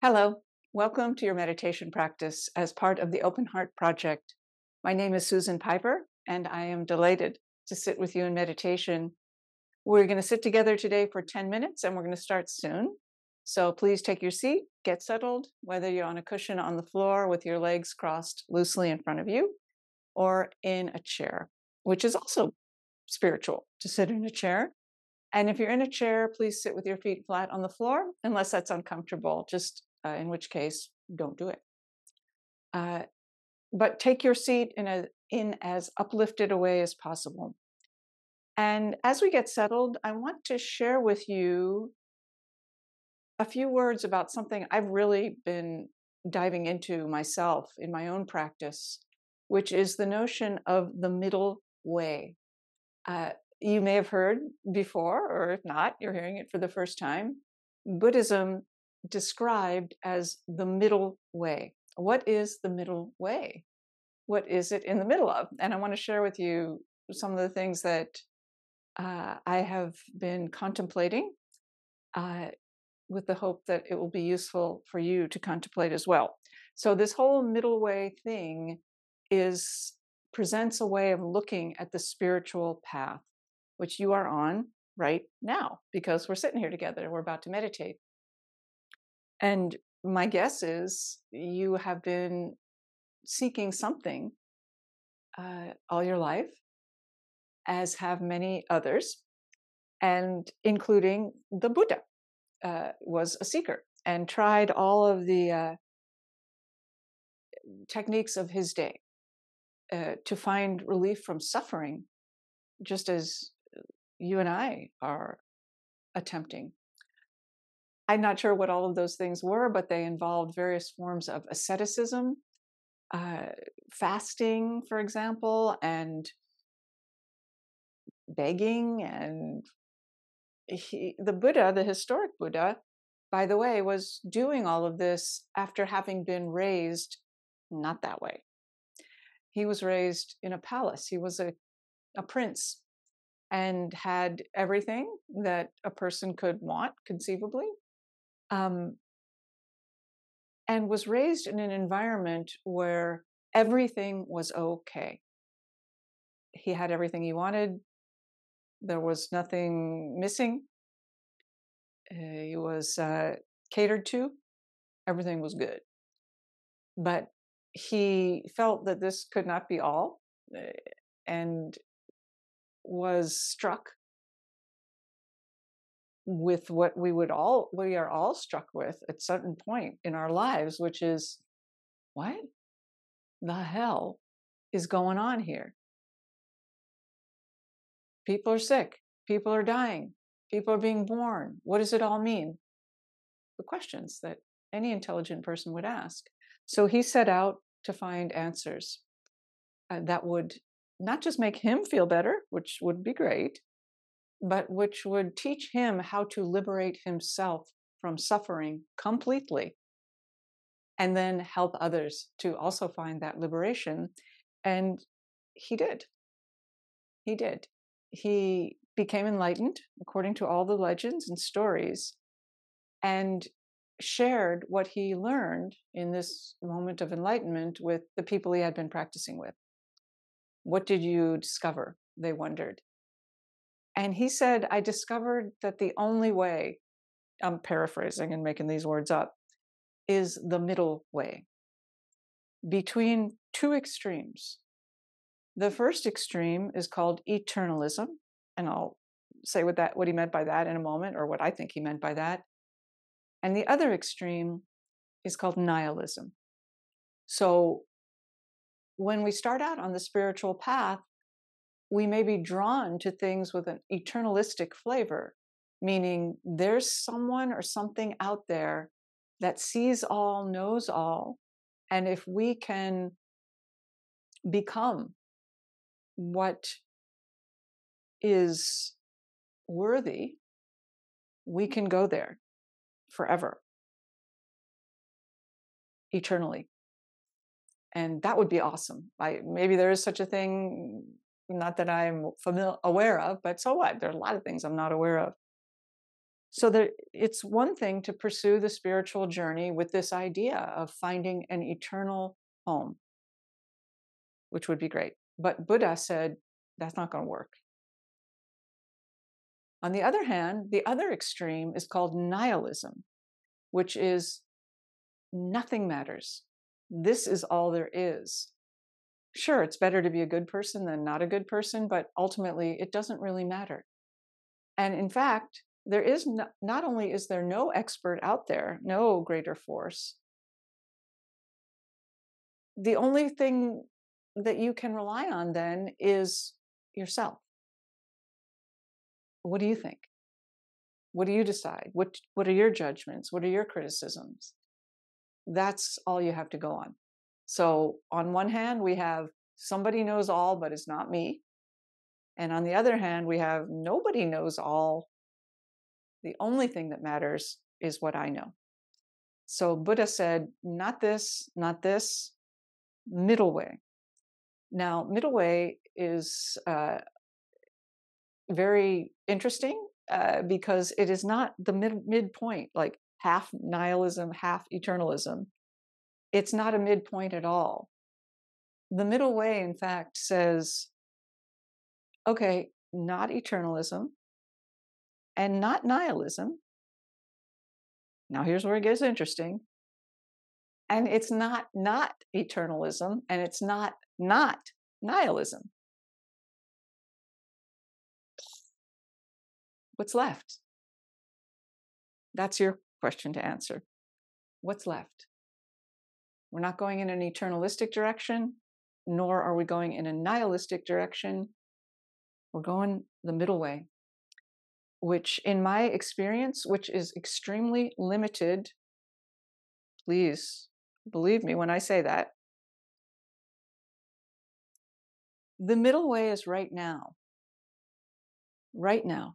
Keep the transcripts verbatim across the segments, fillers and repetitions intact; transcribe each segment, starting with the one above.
Hello, welcome to your meditation practice as part of the Open Heart Project. My name is Susan Piper, and I am delighted to sit with you in meditation. We're going to sit together today for ten minutes, and we're going to start soon. So please take your seat, get settled, whether you're on a cushion on the floor with your legs crossed loosely in front of you, or in a chair, which is also spiritual to sit in a chair. And if you're in a chair, please sit with your feet flat on the floor, unless that's uncomfortable, just uh, in which case, don't do it. Uh, but take your seat in, a, in as uplifted a way as possible. And as we get settled, I want to share with you a few words about something I've really been diving into myself in my own practice, which is the notion of the middle way. Uh, you may have heard before, or if not, you're hearing it for the first time. Buddhism described as the middle way. What is the middle way? What is it in the middle of? And I want to share with you some of the things that uh, I have been contemplating uh, with the hope that it will be useful for you to contemplate as well. So this whole middle way thing is presents a way of looking at the spiritual path, which you are on right now, because we're sitting here together. We're about to meditate. And my guess is you have been seeking something uh, all your life, as have many others, and including the Buddha uh, was a seeker and tried all of the uh, techniques of his day uh, to find relief from suffering, just as you and I are attempting. I'm not sure what all of those things were, but they involved various forms of asceticism, uh, fasting, for example, and begging. And he, the Buddha, the historic Buddha, by the way, was doing all of this after having been raised not that way. He was raised in a palace. He was a, a prince and had everything that a person could want, conceivably. Um, and was raised in an environment where everything was okay. He had everything he wanted. There was nothing missing. Uh, he was uh, catered to. Everything was good. But he felt that this could not be all, uh, and was struck with what we would all we are all struck with at certain point in our lives, which is, what the hell is going on here? People are sick. People are dying. People are being born. What does it all mean? The questions that any intelligent person would ask. So he set out to find answers uh, that would not just make him feel better, which would be great, but which would teach him how to liberate himself from suffering completely, and then help others to also find that liberation. And he did. He did. He became enlightened, according to all the legends and stories, and shared what he learned in this moment of enlightenment with the people he had been practicing with. What did you discover? They wondered. And he said, I discovered that the only way, I'm paraphrasing and making these words up, is the middle way between two extremes. The first extreme is called eternalism, and I'll say what that what he meant by that in a moment, or what I think he meant by that. And the other extreme is called nihilism. So when we start out on the spiritual path, we may be drawn to things with an eternalistic flavor, meaning there's someone or something out there that sees all, knows all, and if we can become what is worthy, we can go there forever, eternally. And that would be awesome. I, maybe there is such a thing, not that I'm familiar, aware of, but so what? There are a lot of things I'm not aware of. So there, it's one thing to pursue the spiritual journey with this idea of finding an eternal home, which would be great. But Buddha said that's not going to work. On the other hand, the other extreme is called nihilism, which is nothing matters. This is all there is. Sure, it's better to be a good person than not a good person, but ultimately it doesn't really matter. And in fact, there is no, not only is there no expert out there, no greater force, the only thing that you can rely on then is yourself. What do you think? What do you decide? What, what are your judgments? What are your criticisms? That's all you have to go on. So on one hand, we have somebody knows all, but it's not me. And on the other hand, we have nobody knows all. The only thing that matters is what I know. So Buddha said, not this, not this, middle way. Now, middle way is uh, very interesting uh, because it is not the mid midpoint, like half nihilism, half eternalism. It's not a midpoint at all. The middle way, in fact, says, okay, not eternalism and not nihilism. Now, here's where it gets interesting. And it's not not eternalism, and it's not not nihilism. What's left? That's your question to answer. What's left? We're not going in an eternalistic direction, nor are we going in a nihilistic direction. We're going the middle way, which in my experience, which is extremely limited, please believe me when I say that, the middle way is right now. Right now.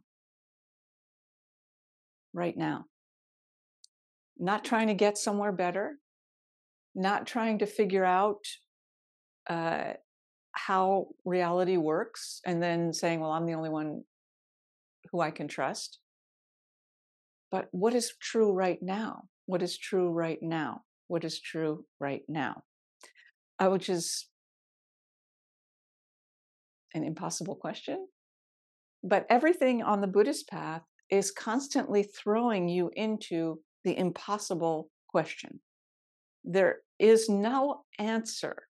Right now. Not trying to get somewhere better, not trying to figure out uh, how reality works and then saying, well, I'm the only one who I can trust. But what is true right now? What is true right now? What is true right now? Uh, which is an impossible question. But everything on the Buddhist path is constantly throwing you into the impossible question. There is no answer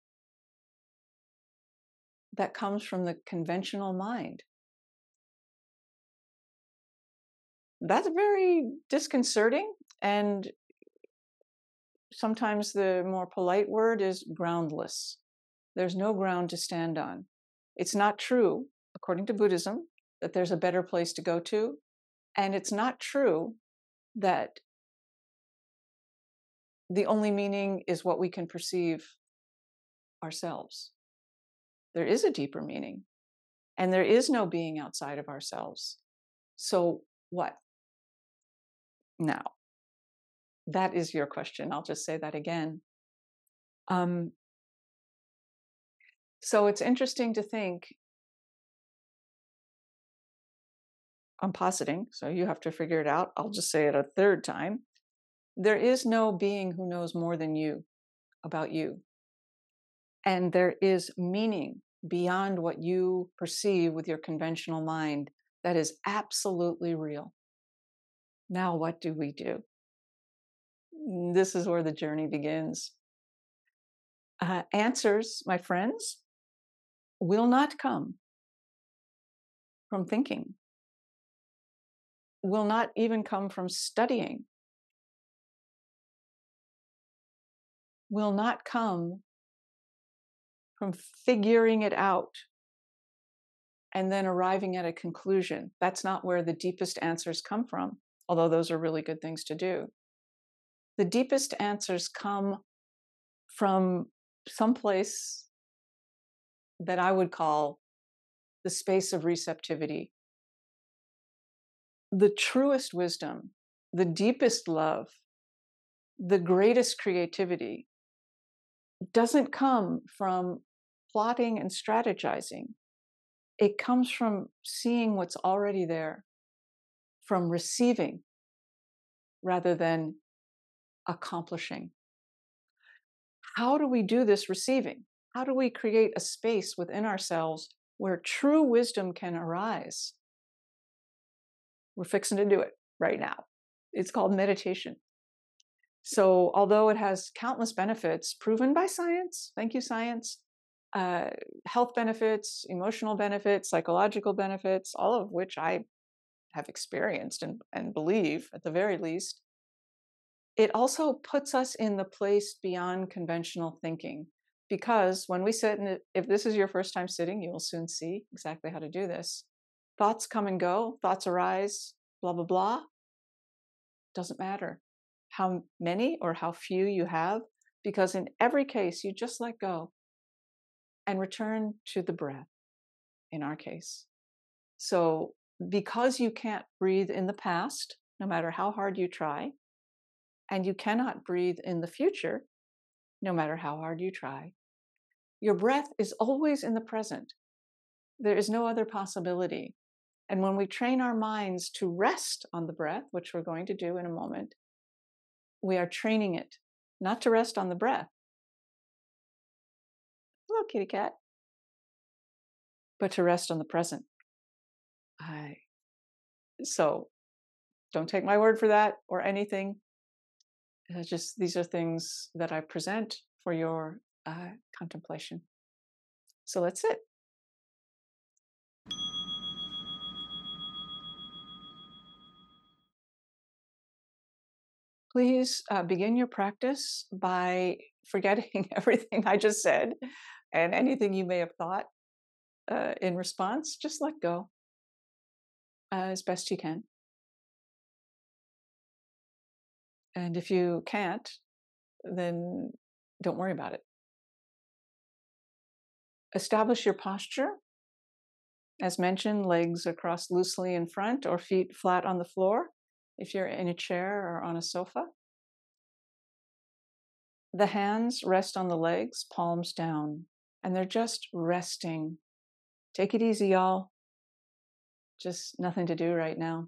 that comes from the conventional mind. That's very disconcerting, and sometimes the more polite word is groundless. There's no ground to stand on. It's not true, according to Buddhism, that there's a better place to go to, and it's not true that the only meaning is what we can perceive ourselves. There is a deeper meaning, and there is no being outside of ourselves. So what? Now, that is your question. I'll just say that again. Um, so it's interesting to think, I'm positing, so you have to figure it out. I'll just say it a third time. There is no being who knows more than you about you. And there is meaning beyond what you perceive with your conventional mind that is absolutely real. Now, what do we do? This is where the journey begins. Uh, answers, my friends, will not come from thinking, will not even come from studying, will not come from figuring it out and then arriving at a conclusion. That's not where the deepest answers come from, although those are really good things to do. The deepest answers come from someplace that I would call the space of receptivity. The truest wisdom, the deepest love, the greatest creativity doesn't come from plotting and strategizing. It comes from seeing what's already there, from receiving rather than accomplishing. How do we do this receiving? How do we create a space within ourselves where true wisdom can arise? We're fixing to do it right now. It's called meditation. So, although it has countless benefits proven by science, thank you, science, uh, health benefits, emotional benefits, psychological benefits, all of which I have experienced and, and believe at the very least, it also puts us in the place beyond conventional thinking. Because when we sit, and if this is your first time sitting, you will soon see exactly how to do this. Thoughts come and go, thoughts arise, blah, blah, blah. Doesn't matter how many or how few you have, because in every case, you just let go and return to the breath, in our case. So, because you can't breathe in the past, no matter how hard you try, and you cannot breathe in the future, no matter how hard you try, your breath is always in the present. There is no other possibility. And when we train our minds to rest on the breath, which we're going to do in a moment, we are training it not to rest on the breath. Hello, kitty cat. But to rest on the present. I, so don't take my word for that or anything. It's just these are things that I present for your uh, contemplation. So let's sit. Please uh, begin your practice by forgetting everything I just said and anything you may have thought uh, in response. Just let go uh, as best you can. And if you can't, then don't worry about it. Establish your posture. As mentioned, legs are crossed loosely in front or feet flat on the floor if you're in a chair or on a sofa. The hands rest on the legs, palms down, and they're just resting. Take it easy, y'all. Just nothing to do right now.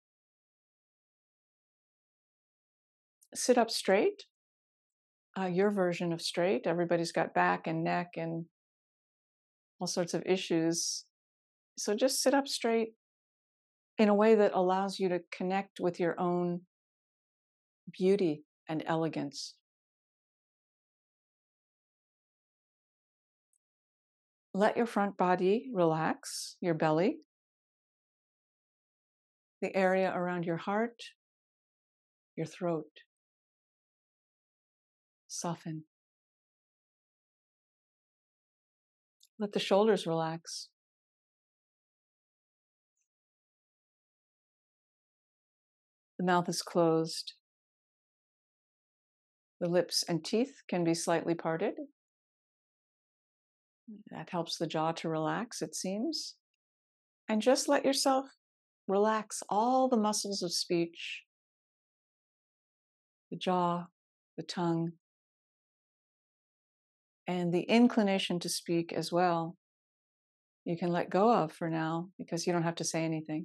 Sit up straight, uh, your version of straight. Everybody's got back and neck and all sorts of issues. So just sit up straight in a way that allows you to connect with your own beauty and elegance. Let your front body relax, your belly, the area around your heart, your throat. Soften. Let the shoulders relax. The mouth is closed. The lips and teeth can be slightly parted. That helps the jaw to relax, it seems. And just let yourself relax all the muscles of speech, the jaw, the tongue, and the inclination to speak as well. You can let go of for now because you don't have to say anything.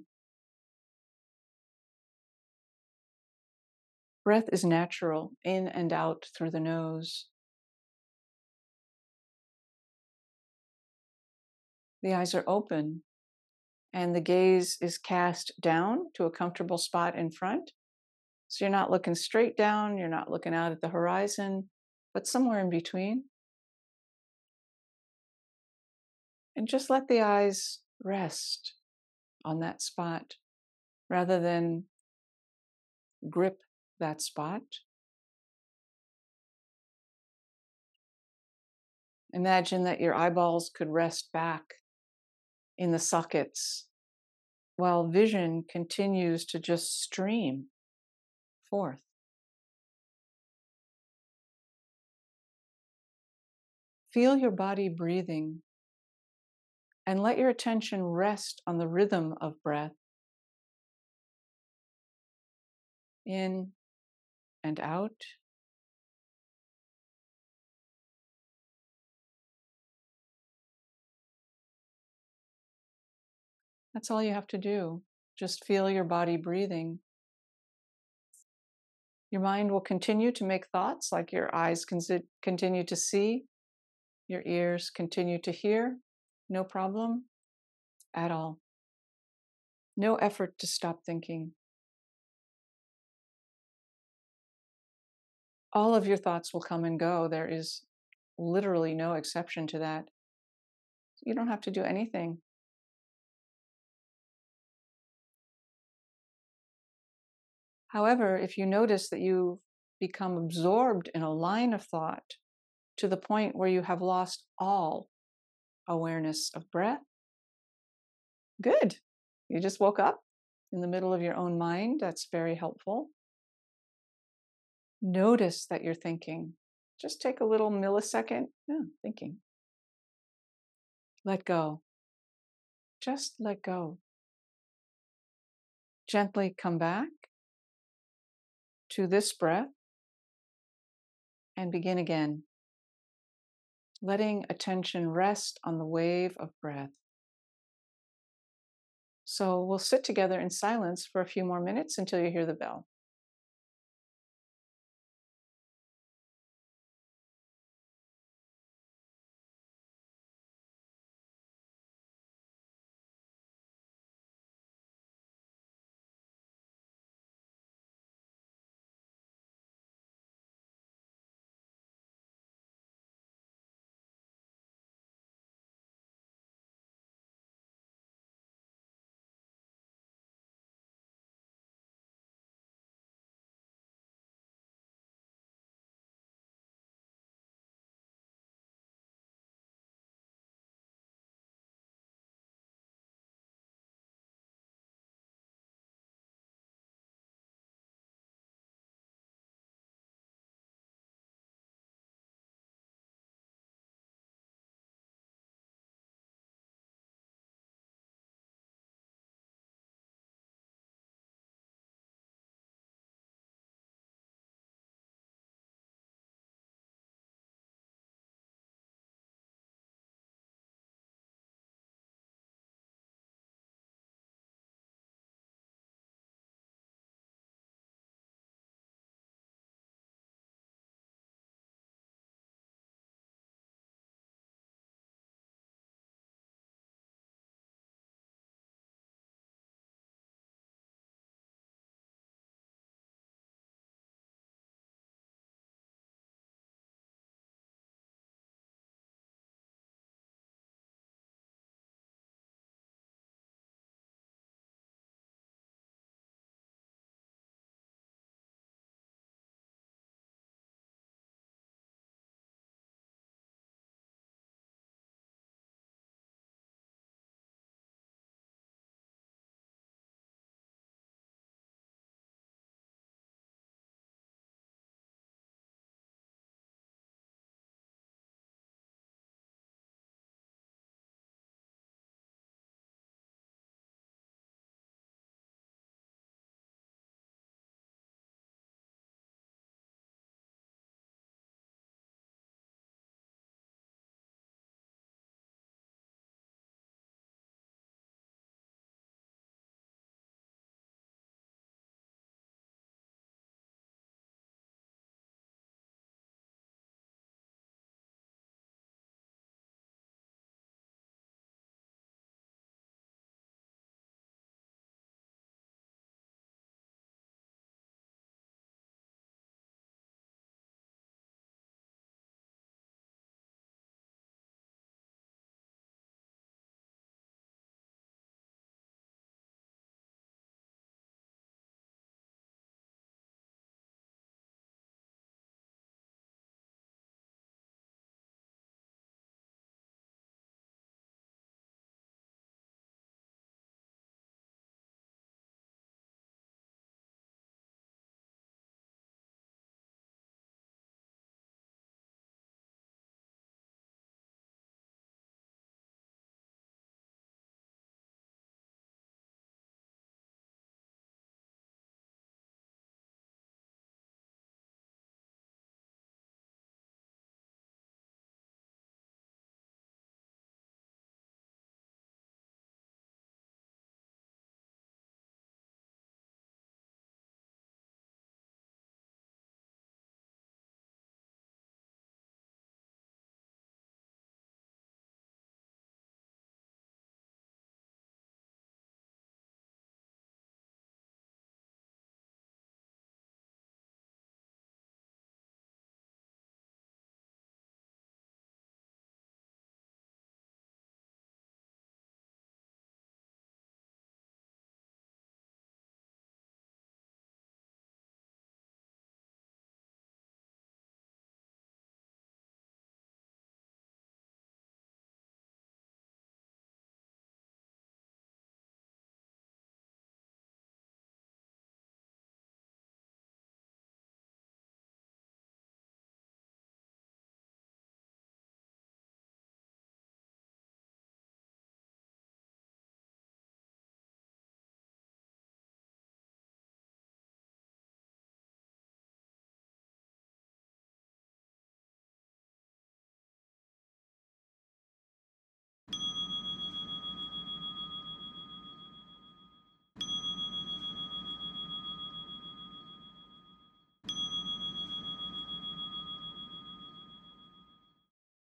Breath is natural, in and out through the nose. The eyes are open and the gaze is cast down to a comfortable spot in front. So you're not looking straight down, you're not looking out at the horizon, but somewhere in between. And just let the eyes rest on that spot rather than grip that spot. Imagine that your eyeballs could rest back in the sockets while vision continues to just stream forth. Feel your body breathing and let your attention rest on the rhythm of breath. In and out. That's all you have to do. Just feel your body breathing. Your mind will continue to make thoughts, like your eyes con- continue to see, your ears continue to hear. No problem at all. No effort to stop thinking. All of your thoughts will come and go. There is literally no exception to that. You don't have to do anything. However, if you notice that you've become absorbed in a line of thought to the point where you have lost all awareness of breath, good. You just woke up in the middle of your own mind. That's very helpful. Notice that you're thinking. Just take a little millisecond. Yeah, thinking. Let go. Just let go. Gently come back to this breath and begin again, letting attention rest on the wave of breath. So we'll sit together in silence for a few more minutes until you hear the bell.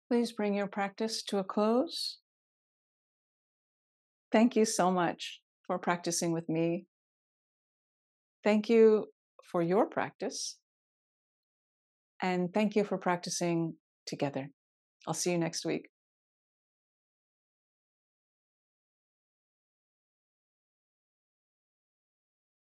Please bring your practice to a close. Thank you so much for practicing with me. Thank you for your practice. And thank you for practicing together. I'll see you next week.